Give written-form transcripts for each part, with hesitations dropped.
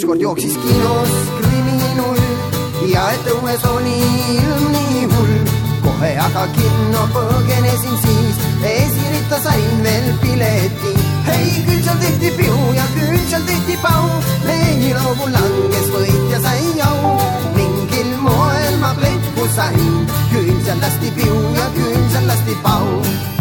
ükskord jooksis kinos Kriminull ja et õues oli ilm nii hull. Kohe aga kinno põgenesin siis, esirita sain veel pileti. Hei, küll seal tehti piu ja küll seal tehti pau, lehiloogu langes võitja sai au. Mingil moel ma plehku sain, küll seal lasti piu ja küll seal lasti pau.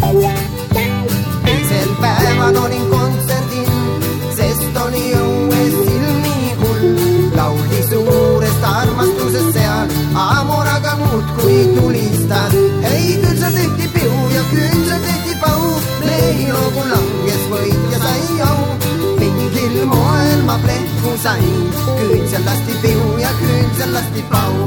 Teisel päeval olin kontserdin, sest oli õues ilm nii hull. Lauldi suurest armastusest seal, Amoraga muudkui tulistas. Hei, küll seal tehti piu ja küll seal tehti pau, lehiloogu langes võitja sai au. Mingil moel ma plehku sain, küll seal lasti piu ja küll seal lasti pau.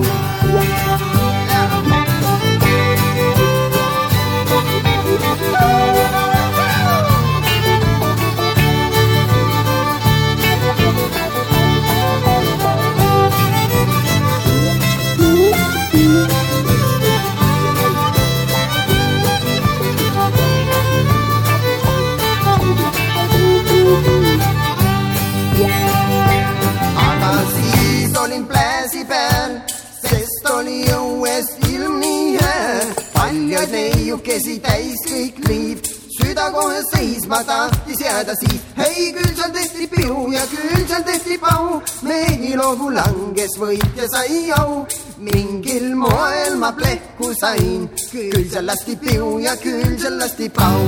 Neiukesi täis kõik liiv, süda kohe seisma tahtis jääda siis. Hei, küll seal tehti piu ja küll seal tehti pau, mehiloogu langes võitja sai au. Mingil moel ma plehku sain, küll seal lasti piu ja küll seal lasti pau.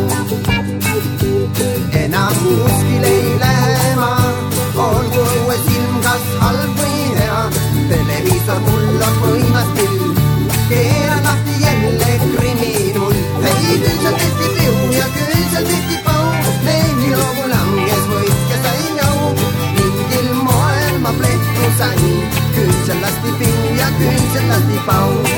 Enam kuskil ei lähe ma, olgu õues ilm kas halb või hea. Televiisor mul on võimas pill, keeran lahti jälle Kriminull. Hei, küll seal tehti piu ja küll seal tehti pau, lehiloogu langes võitja sai au. Mingil moel ma plehku sain, küll seal lasti piu ja küll seal lasti pau.